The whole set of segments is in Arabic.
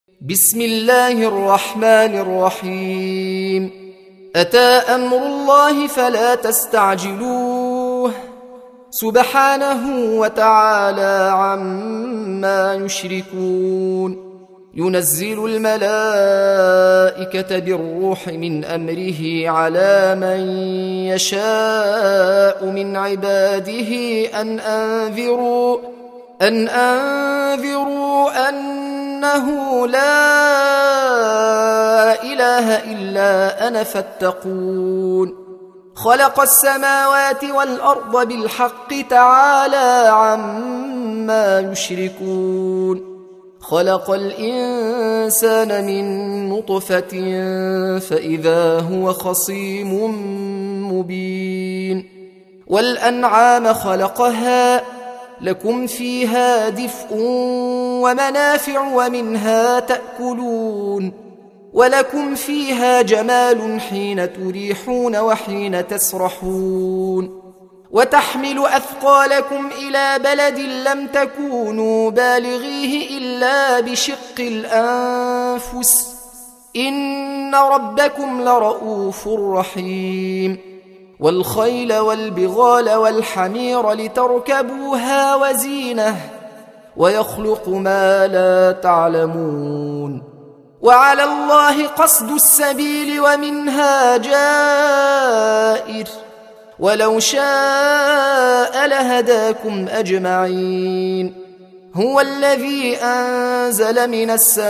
بسم الله الرحمن الرحيم. أتى أمر الله فلا تستعجلوه سبحانه وتعالى عما يشركون. ينزل الملائكة بالروح من أمره على من يشاء من عباده أن أنذروا أنه لا إله إلا أنا فاتقون. خلق السماوات والأرض بالحق تعالى عما يشركون. خلق الإنسان من نطفة فإذا هو خصيم مبين. والأنعام خلقها لكم فيها دفء ومنافع ومنها تأكلون، ولكم فيها جمال حين تريحون وحين تسرحون. وتحمل أثقالكم إلى بلد لم تكونوا بالغيه إلا بشق الأنفس إن ربكم لرؤوف رحيم. والخيل والبغال والحمير لتركبوها وزينة ويخلق ما لا تعلمون. وعلى الله قصد السبيل ومنها جائر ولو شاء لهداكم أجمعين. هو الذي أنزل من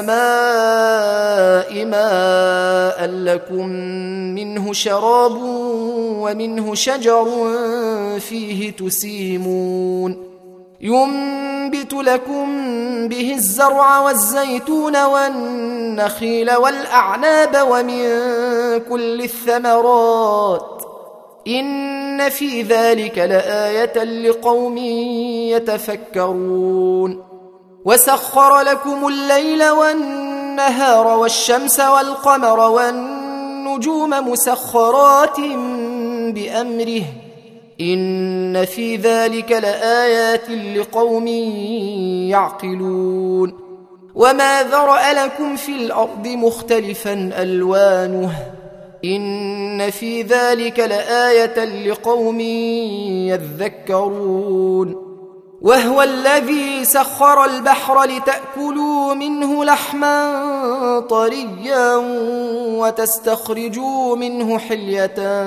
السماء ماء لكم منه شراب ومنه شجر فيه تسيمون. ينبت لكم به الزرع والزيتون والنخيل والأعناب ومن كل الثمرات إن في ذلك لآية لقوم يتفكرون. وسخر لكم الليل والنهار والشمس والقمر والنجوم مسخرات بأمره إن في ذلك لآيات لقوم يعقلون. وما ذرأ لكم في الأرض مختلفا ألوانه إن في ذلك لآية لقوم يذكرون. وهو الذي سخر البحر لتأكلوا منه لحما طريا وتستخرجوا منه حلية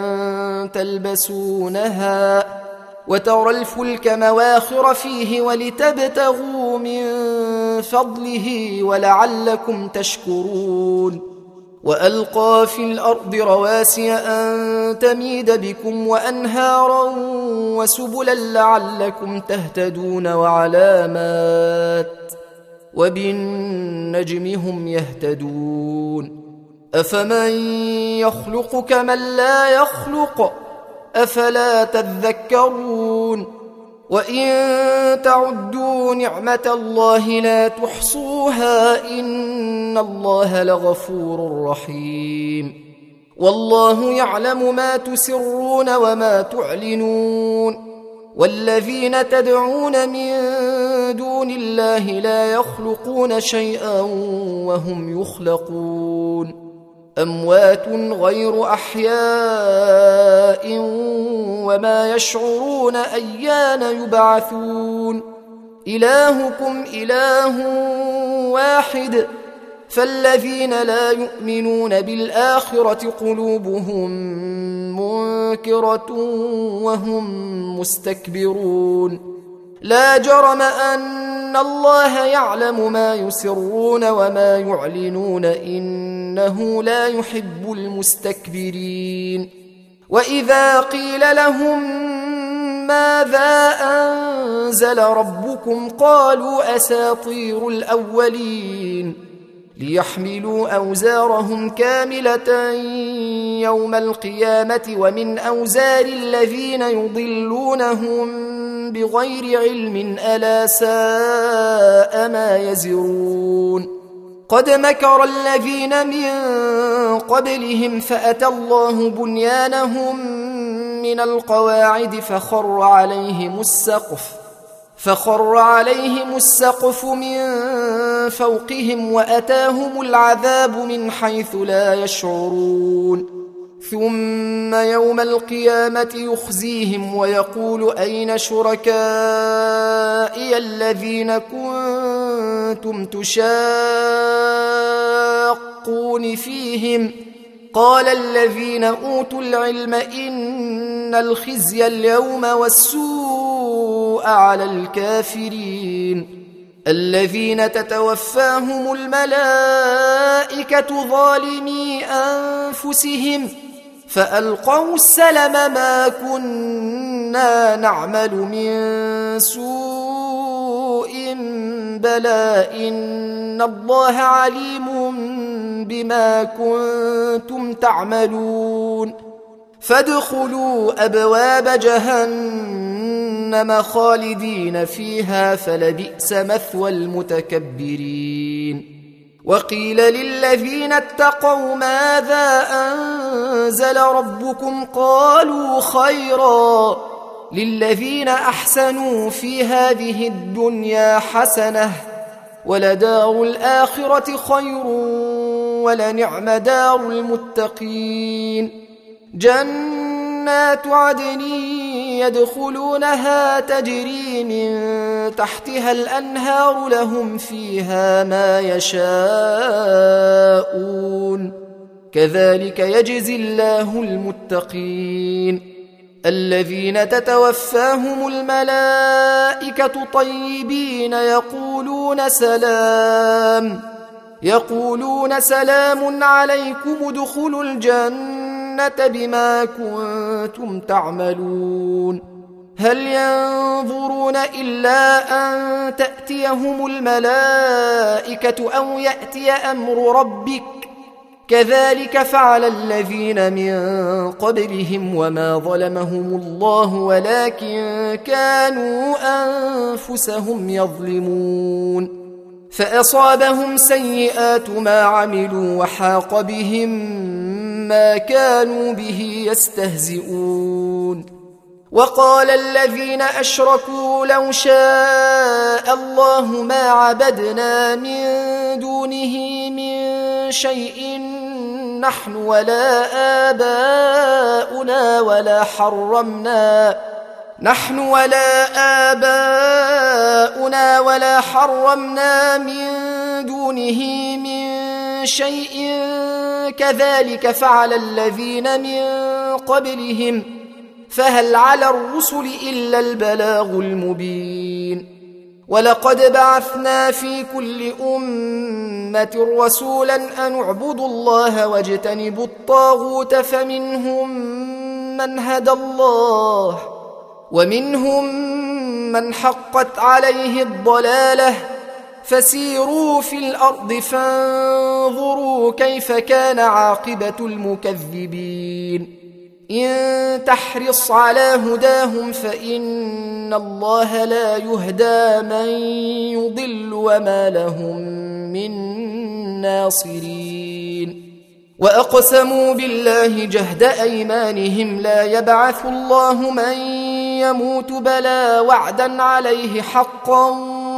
تلبسونها وترى الفلك مواخر فيه ولتبتغوا من فضله ولعلكم تشكرون. وألقى في الأرض رواسي أن تميد بكم وأنهارا وسبلا لعلكم تهتدون وعلامات وبالنجم هم يهتدون. أفمن يخلق كمن لا يخلق أفلا تذكرون. وإن تعدوا نعمة الله لا تحصوها إن الله لغفور رحيم. والله يعلم ما تسرون وما تعلنون. والذين تدعون من دون الله لا يخلقون شيئا وهم يخلقون. أموات غير أحياء وما يشعرون أيان يبعثون. إلهكم إله واحد فالذين لا يؤمنون بالآخرة قلوبهم منكرة وهم مستكبرون. لا جرم أن الله يعلم ما يسرون وما يعلنون إنه لا يحب المستكبرين. وإذا قيل لهم ماذا أنزل ربكم قالوا أساطير الأولين ليحملوا أوزارهم كاملة يوم القيامة ومن أوزار الذين يضلونهم بغير علم ألا ساء ما يزرون. قد مكر الذين من قبلهم فأتى الله بنيانهم من القواعد فخر عليهم السقف فخر عليهم السقف من فوقهم وأتاهم العذاب من حيث لا يشعرون ثم يوم القيامة يخزيهم ويقول أين شركائي الذين كنتم تشاقون فيهم قال الذين أوتوا العلم إن الخزي اليوم والسوء على الكافرين الذين تتوفاهم الملائكة ظالمي أنفسهم فألقوا السلم ما كنا نعمل من سوء بلى إن الله عليم بما كنتم تعملون فادخلوا أبواب جهنم خالدين فيها فلبئس مثوى المتكبرين وقيل للذين اتقوا ماذا أنزل ربكم قالوا خيرا للذين أحسنوا في هذه الدنيا حسنة ولدار الآخرة خير ولنعم دار المتقين جنات عدن يدخلونها تجري من تحتها الأنهار لهم فيها ما يشاءون كذلك يجزي الله المتقين الذين تتوفاهم الملائكة طيبين يقولون سلام عليكم ادخلوا الجنة بما كنتم تعملون هل ينظرون إلا أن تأتيهم الملائكة أو يأتي أمر ربك كذلك فعل الذين من قبلهم وما ظلمهم الله ولكن كانوا أنفسهم يظلمون فأصابهم سيئات ما عملوا وحاق بهم ما كانوا به يستهزئون وقال الذين أشركوا لو شاء الله ما عبدنا من دونه من شيء نحن ولا آباؤنا ولا حرمنا من دونه من شيء كذلك فعل الذين من قبلهم فهل على الرسل إلا البلاغ المبين ولقد بعثنا في كل أمة رسولا أن اعبدوا الله واجتنبوا الطاغوت فمنهم من هدى الله ومنهم من حقت عليه الضلالة فسيروا في الأرض فانظروا كيف كان عاقبة المكذبين إن تحرص على هداهم فإن الله لا يهدى من يضل وما لهم من ناصرين وأقسموا بالله جهد أيمانهم لا يبعث الله من يموت بلى وعدا عليه حقا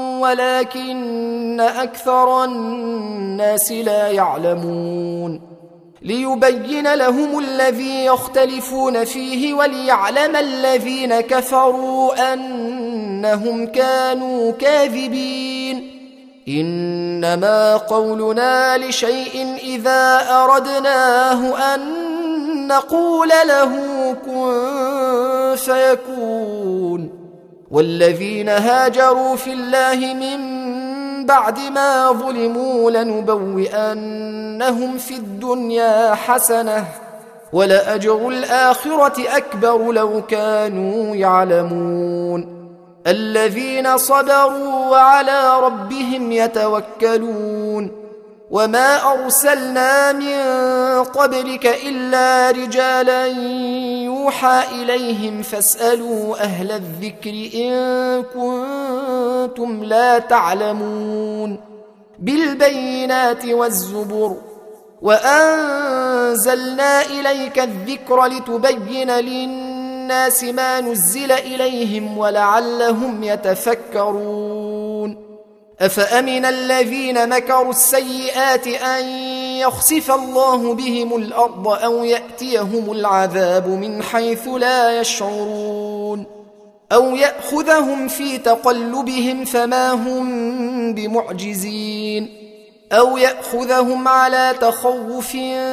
ولكن أكثر الناس لا يعلمون ليبين لهم الذي يختلفون فيه وليعلم الذين كفروا أنهم كانوا كاذبين إنما قولنا لشيء إذا أردناه أن نقول له كن فيكون والذين هاجروا في الله من بعد ما ظلموا لنبوئنهم في الدنيا حسنة ولأجر الآخرة أكبر لو كانوا يعلمون الذين صبروا وعلى ربهم يتوكلون وما أرسلنا من قبلك إلا رجالا يوحى إليهم فاسألوا أهل الذكر إن كنتم لا تعلمون بالبينات والزبر وأنزلنا إليك الذكر لتبين للناس الناس ما نزل إليهم ولعلهم يتفكرون أفأمن الذين مكروا السيئات أن يخسف الله بهم الأرض أو يأتيهم العذاب من حيث لا يشعرون أو يأخذهم في تقلبهم فما هم بمعجزين أو يأخذهم على تخوف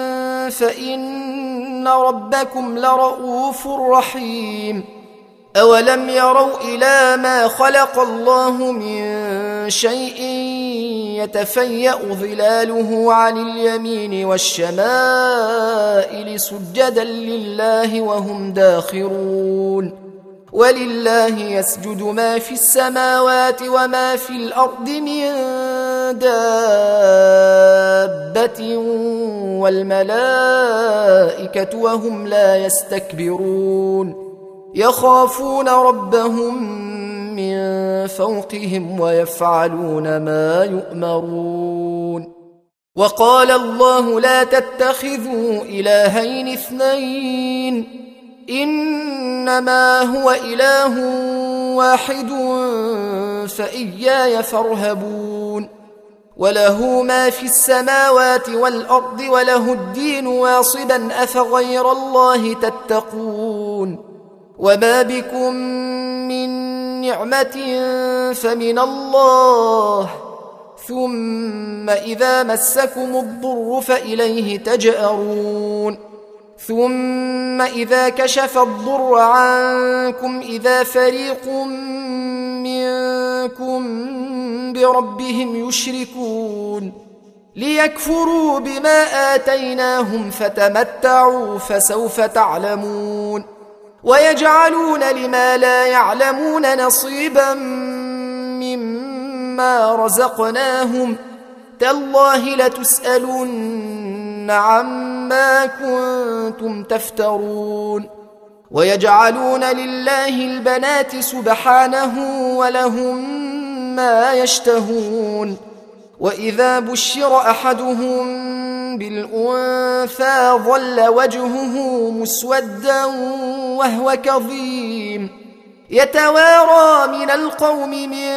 فإن ربكم لرؤوف رحيم أولم يروا إلى ما خلق الله من شيء يتفيأ ظلاله عن اليمين والشمائل سجدا لله وهم داخرون ولله يسجد ما في السماوات وما في الأرض من دابة والملائكة وهم لا يستكبرون يخافون ربهم من فوقهم ويفعلون ما يؤمرون وقال الله لا تتخذوا إلهين اثنين إنما هو إله واحد فإياي فارهبون وله ما في السماوات والأرض وله الدين واصبا أفغير الله تتقون وما بكم من نعمة فمن الله ثم إذا مسكم الضر فإليه تجأرون ثم إذا كشف الضر عنكم إذا فريق منكم بربهم يشركون ليكفروا بما آتيناهم فتمتعوا فسوف تعلمون ويجعلون لما لا يعلمون نصيبا مما رزقناهم تالله لتسألن عما كنتم تفترون ويجعلون لله البنات سبحانه ولهم ما يشتهون وإذا بشر أحدهم بالأنثى ظل وجهه مسودا وهو كظيم يتوارى من القوم من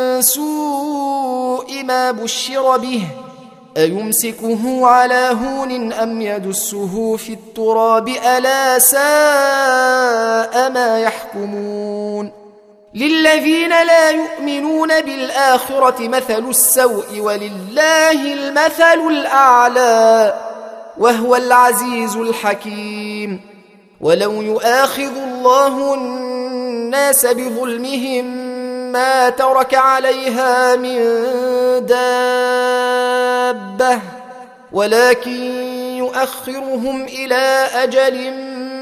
سوء ما بشر به أيمسكه على هون أم يدسه في التراب ألا ساء ما يحكمون للذين لا يؤمنون بالآخرة مثل السوء ولله المثل الأعلى وهو العزيز الحكيم ولو يؤاخذ الله الناس بظلمهم ما ترك عليها من دابة ولكن يؤخرهم إلى أجل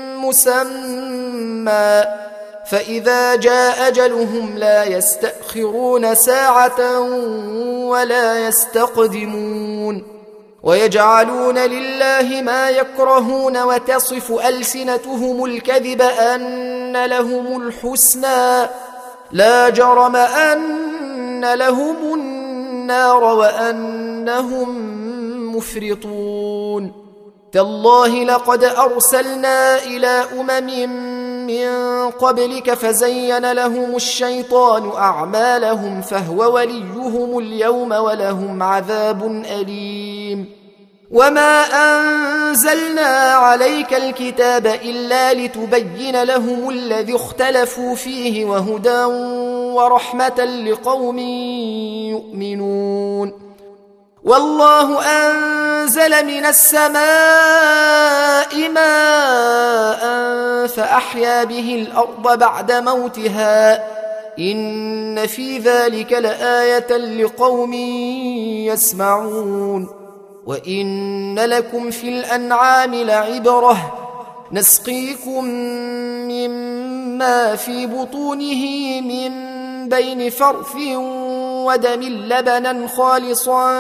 مسمى فإذا جاء أجلهم لا يستأخرون ساعة ولا يستقدمون ويجعلون لله ما يكرهون وتصف ألسنتهم الكذب أن لهم الحسنى لا جرم أن لهم النار وأنهم مفرطون تالله لقد أرسلنا إلى من قبلك فزين لهم الشيطان أعمالهم فهو وليهم اليوم ولهم عذاب أليم وما أنزلنا عليك الكتاب إلا لتبين لهم الذي اختلفوا فيه وهدى ورحمة لقوم يؤمنون والله أنزل من السماء ماء فأحيا به الأرض بعد موتها إن في ذلك لآية لقوم يسمعون وإن لكم في الأنعام لعبرة نسقيكم مما في بطونه من بين فرث ودم لبنا خالصا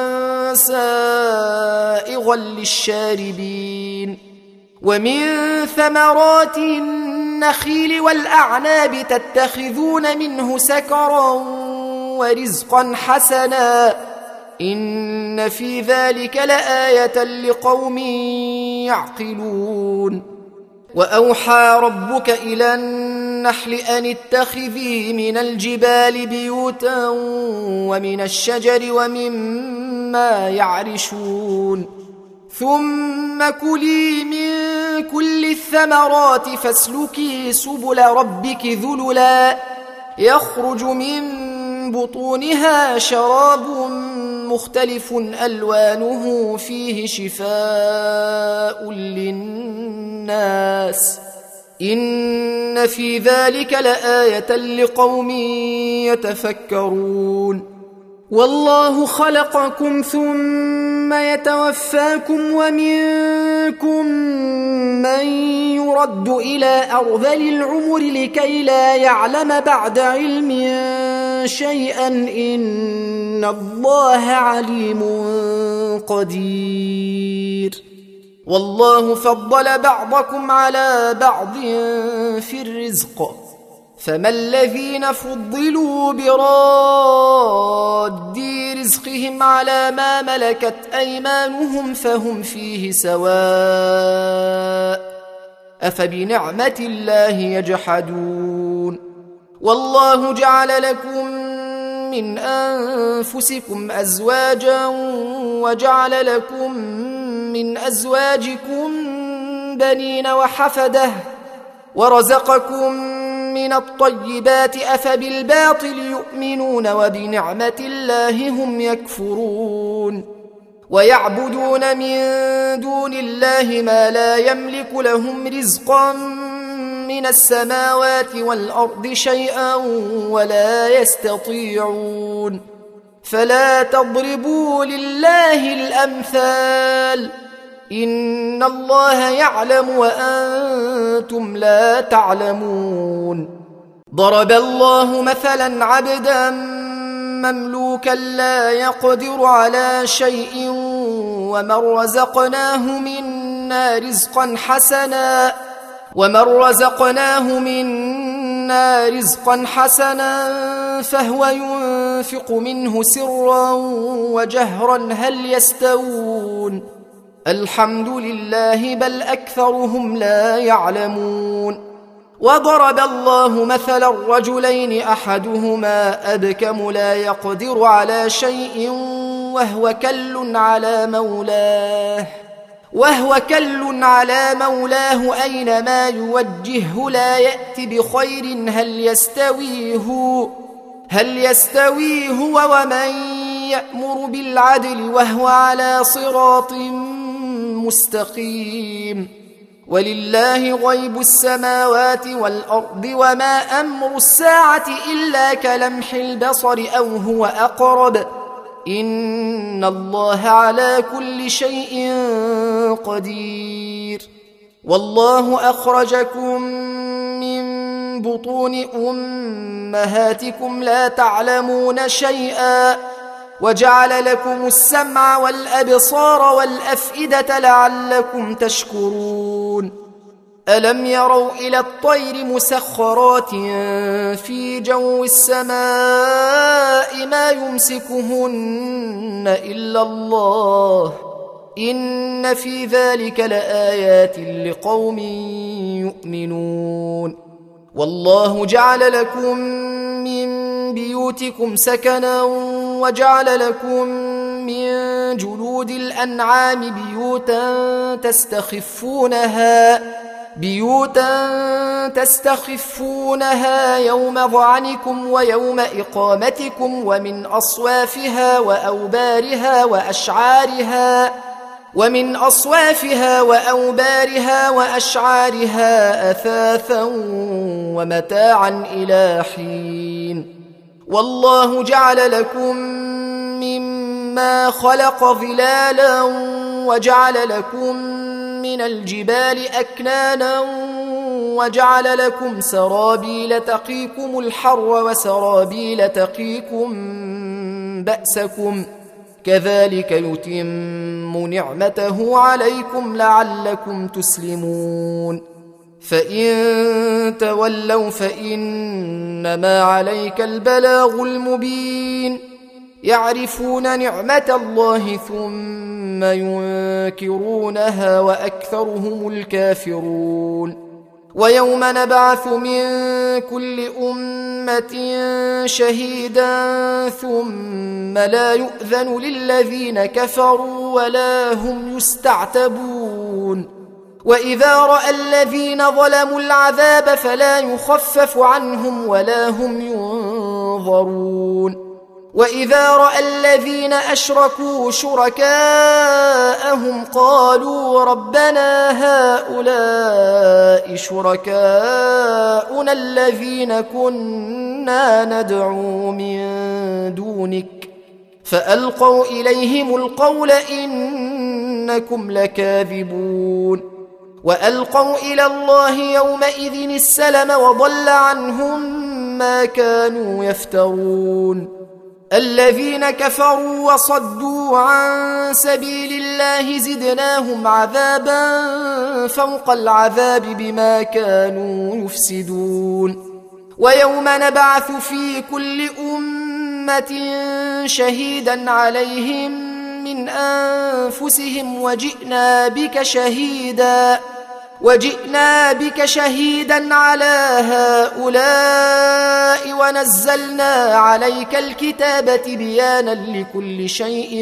سائغا للشاربين ومن ثمرات النخيل والأعناب تتخذون منه سكرا ورزقا حسنا إن في ذلك لآية لقوم يعقلون وأوحى ربك إلى النحل أن اتخذي من الجبال بيوتا ومن الشجر ومما يعرشون ثم كلي من كل الثمرات فاسلكي سبل ربك ذللا يخرج من بطونها شراب مختلف ألوانه فيه شفاء للناس إن في ذلك لآية لقوم يتفكرون والله خلقكم ثم يتوفاكم ومنكم من يرد إلى أرذل العمر لكي لا يعلم بعد علم شيئا إن الله عليم قدير والله فضل بعضكم على بعض في الرزق فما الذين فضلوا براد رزقهم على ما ملكت أيمانهم فهم فيه سواء أفبنعمة الله يجحدون والله جعل لكم من أنفسكم أزواجا وجعل لكم من أزواجكم بنين وحفدة ورزقكم من الطيبات أفبالباطل يؤمنون وبنعمة الله هم يكفرون ويعبدون من دون الله ما لا يملك لهم رزقا من السماوات والأرض شيئا ولا يستطيعون فلا تضربوا لله الأمثال إن الله يعلم وأنتم لا تعلمون ضرب الله مثلا عبدا مملوكا لا يقدر على شيء ومن رزقناه منا رزقا حسنا فهو ينفق منه سرا وجهرا هل يستوون الحمد لله بل أكثرهم لا يعلمون وضرب الله مثلا رجلين أحدهما أبكم لا يقدر على شيء وهو كل على مولاه أينما يوجهه لا يأتي بخير هل يستوي هو ومن يأمر بالعدل وهو على صراط مستقيم ولله غيب السماوات والأرض وما أمر الساعة إلا كلمح البصر أو هو أقرب إن الله على كل شيء قدير والله أخرجكم من بطون أمهاتكم لا تعلمون شيئا وجعل لكم السمع والأبصار والأفئدة لعلكم تشكرون ألم يروا إلى الطير مسخرات في جو السماء ما يمسكهن إلا الله إن في ذلك لآيات لقوم يؤمنون والله جعل لكم من بيوتكم سكنا وجعل لكم من جلود الأنعام بيوتا تستخفونها يوم ظعنكم ويوم إقامتكم ومن أصوافها وأوبارها وأشعارها أثاثا ومتاعا إلى حين والله جعل لكم مما خلق ظلالا وجعل لكم من الجبال أكنانا وجعل لكم سرابيل تقيكم الحر وسرابيل تقيكم بأسكم كذلك يتم نعمته عليكم لعلكم تسلمون فإن تولوا فإنما عليك البلاغ المبين يعرفون نعمة الله ثم ينكرونها وأكثرهم الكافرون ويوم نبعث من كل أمة شهيدا ثم لا يؤذن للذين كفروا ولا هم يستعتبون وإذا رأى الذين ظلموا العذاب فلا يخفف عنهم ولا هم ينظرون وإذا رأى الذين أشركوا شركاءهم قالوا ربنا هؤلاء شركاؤنا الذين كنا ندعو من دونك فألقوا إليهم القول إنكم لكاذبون وألقوا إلى الله يومئذ السلم وضل عنهم ما كانوا يفترون الذين كفروا وصدوا عن سبيل الله زدناهم عذابا فوق العذاب بما كانوا يفسدون ويوم نبعث في كل أمة شهيدا عليهم من أنفسهم وجئنا بك شهيدا على هؤلاء ونزلنا عليك الكتاب تبيانا لكل شيء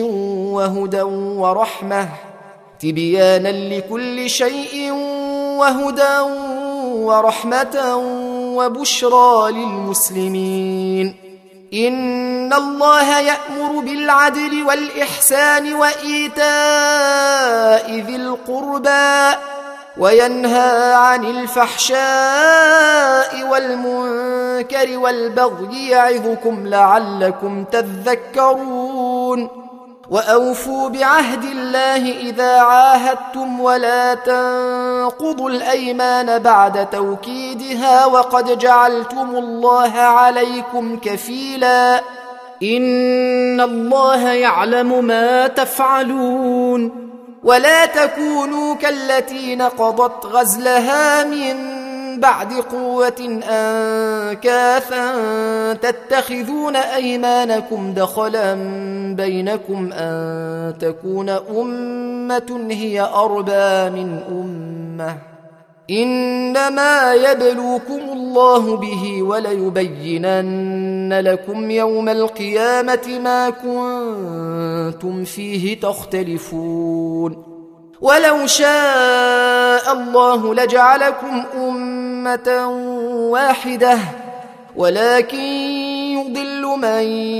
وهدى ورحمة وبشرى للمسلمين إن الله يأمر بالعدل والإحسان وإيتاء ذي القربى وينهى عن الفحشاء والمنكر والبغي يعظكم لعلكم تذكرون وأوفوا بعهد الله إذا عاهدتم ولا تنقضوا الأيمان بعد توكيدها وقد جعلتم الله عليكم كفيلا إن الله يعلم ما تفعلون ولا تكونوا كالتي نقضت غزلها من بعد قوة أنكاثا تتخذون أيمانكم دخلا بينكم أن تكون أمة هي أربى من أمة إنما يبلوكم الله به وليبينن لكم يوم القيامة ما كنتم فيه تختلفون ولو شاء الله لجعلكم أمة واحدة ولكن يضل من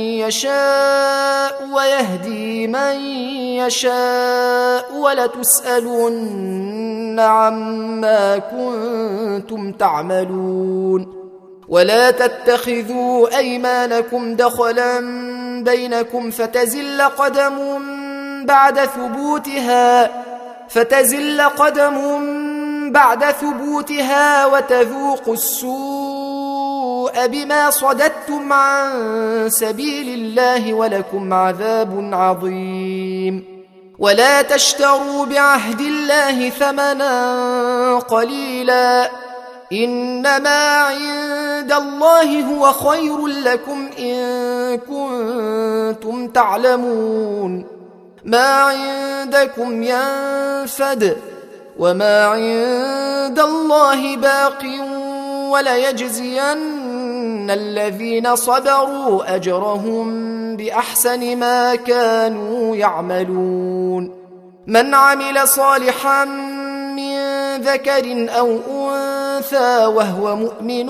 يشاء ويهدي من يشاء ولتسألن عما كنتم تعملون ولا تتخذوا أيمانكم دخلا بينكم فتزل قدم بعد ثبوتها وتذوقوا السوء بما صددتم عن سبيل الله ولكم عذاب عظيم ولا تشتروا بعهد الله ثمنا قليلا إنما عند الله هو خير لكم إن كنتم تعلمون ما عندكم ينفد وما عند الله باق وليجزين الذين صبروا أجرهم بأحسن ما كانوا يعملون من عمل صالحا من ذكر أو أنثى وهو مؤمن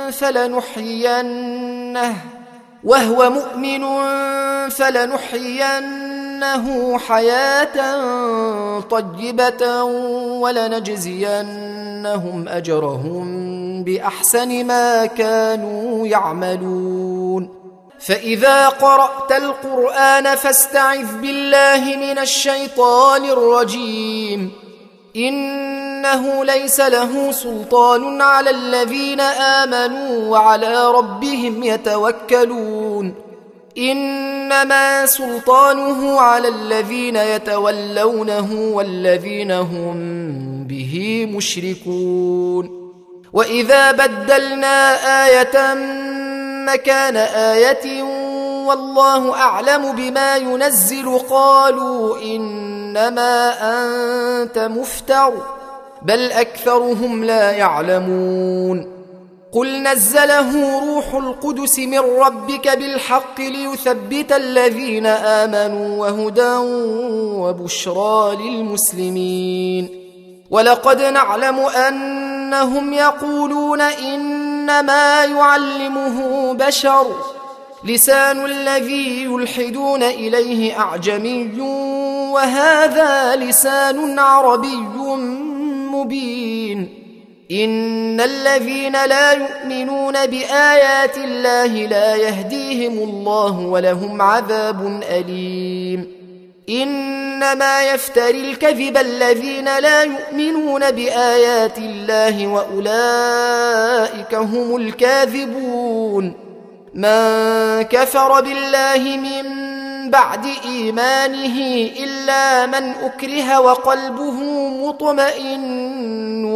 فلنحيينه حياة طيبة ولنجزينهم أجرهم بأحسن ما كانوا يعملون فإذا قرأت القرآن فاستعذ بالله من الشيطان الرجيم إنه ليس له سلطان على الذين آمنوا وعلى ربهم يتوكلون إنما سلطانه على الذين يتولونه والذين هم به مشركون وإذا بدلنا آية مكان آية والله أعلم بما ينزل قالوا إنما أنت مفتر بل أكثرهم لا يعلمون قل نزله روح القدس من ربك بالحق ليثبت الذين آمنوا وهدى وبشرى للمسلمين ولقد نعلم أنهم يقولون إنما يعلمه بشر لسان الذي يلحدون إليه أعجمي وهذا لسان عربي مبين إن الذين لا يؤمنون بآيات الله لا يهديهم الله ولهم عذاب أليم إنما يفتري الكذب الذين لا يؤمنون بآيات الله وأولئك هم الكاذبون من كفر بالله من بعد إيمانه إلا من أكره وقلبه مطمئن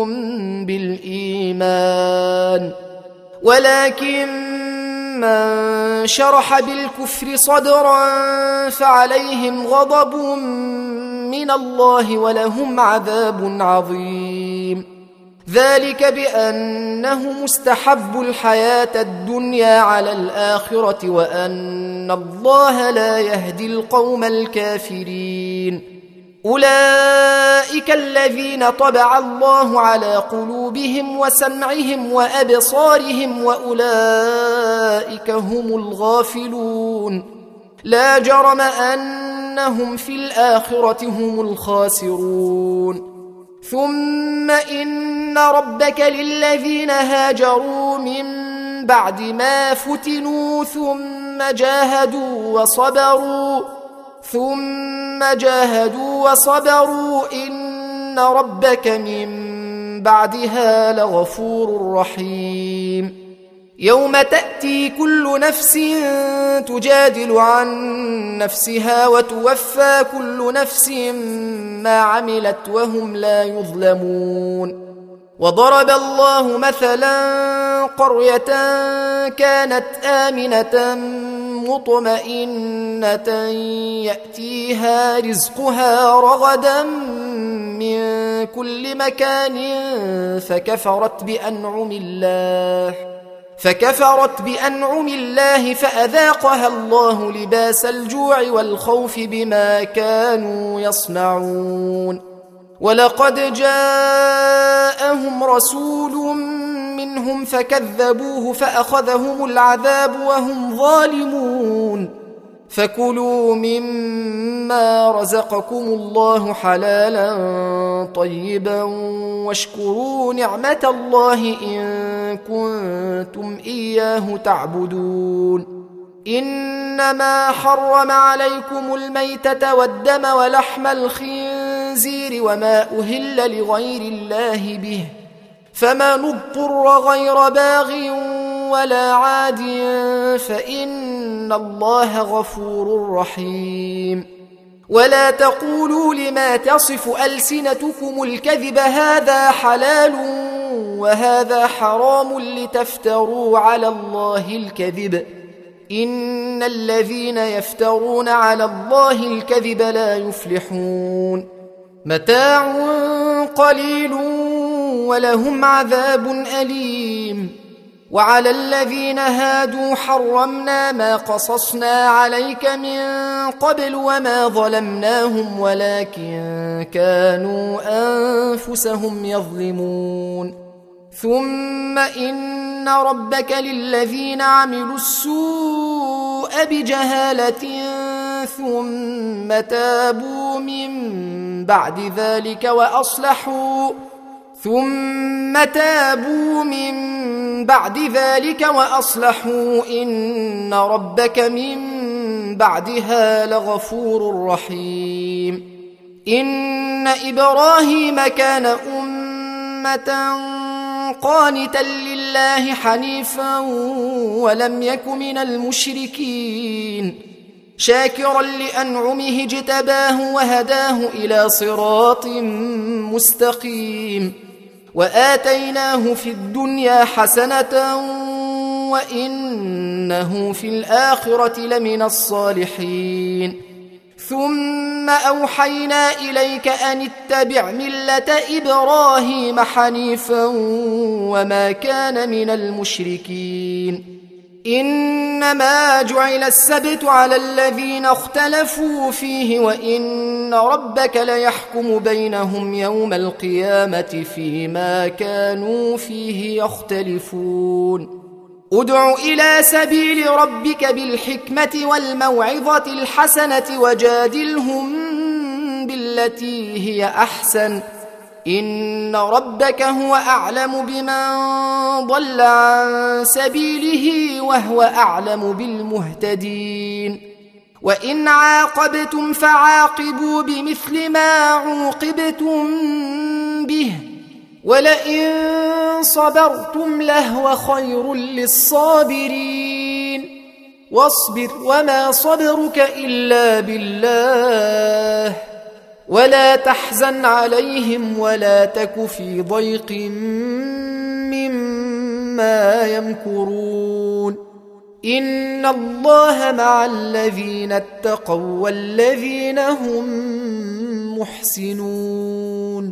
بالإيمان ولكن من شرح بالكفر صدرا فعليهم غضب من الله ولهم عذاب عظيم ذلك بأنه مستحب الحياة الدنيا على الآخرة وأن الله لا يهدي القوم الكافرين أولئك الذين طبع الله على قلوبهم وسمعهم وأبصارهم وأولئك هم الغافلون لا جرم أنهم في الآخرة هم الخاسرون ثم إن ربك للذين هاجروا من بعد ما فتنوا ثم جاهدوا وصبروا إن ربك من بعدها لغفور رحيم يوم تأتي كل نفس تجادل عن نفسها وتوفى كل نفس ما عملت وهم لا يظلمون وضرب الله مثلا قرية كانت آمنة مطمئنة يأتيها رزقها رغدا من كل مكان فكفرت بأنعم الله فأذاقها الله لباس الجوع والخوف بما كانوا يصنعون ولقد جاءهم رسول منهم فكذبوه فأخذهم العذاب وهم ظالمون فكلوا مما رزقكم الله حلالا طيبا واشكروا نعمة الله إن كنتم إياه تعبدون إنما حرم عليكم الميتة والدم ولحم الخنزير وما أهل لغير الله به فمن اضطر غير باغ ولا عاد فإن الله غفور رحيم ولا تقولوا لما تصف ألسنتكم الكذب هذا حلال وهذا حرام لتفتروا على الله الكذب إن الذين يفترون على الله الكذب لا يفلحون متاع قليل ولهم عذاب أليم وعلى الذين هادوا حرمنا ما قصصنا عليك من قبل وما ظلمناهم ولكن كانوا أنفسهم يظلمون ثم إن ربك للذين عملوا السوء بجهالة ثم تابوا من بعد ذلك وأصلحوا إن ربك من بعدها لغفور رحيم إن إبراهيم كان أمة قانتا لله حنيفا ولم يك من المشركين شاكرا لأنعمه اجتباه وهداه إلى صراط مستقيم وآتيناه في الدنيا حسنة وإنه في الآخرة لمن الصالحين ثم أوحينا إليك أن اتبع ملة إبراهيم حنيفا وما كان من المشركين إنما جعل السبت على الذين اختلفوا فيه وإن ربك ليحكم بينهم يوم القيامة فيما كانوا فيه يختلفون ادع إلى سبيل ربك بالحكمة والموعظة الحسنة وجادلهم بالتي هي أحسن إن ربك هو أعلم بمن ضل عن سبيله وهو أعلم بالمهتدين وإن عاقبتم فعاقبوا بمثل ما عوقبتم به ولئن صبرتم لهو خير للصابرين واصبر وما صبرك إلا بالله ولا تحزن عليهم ولا تك في ضيق مما يمكرون إن الله مع الذين اتقوا والذين هم محسنون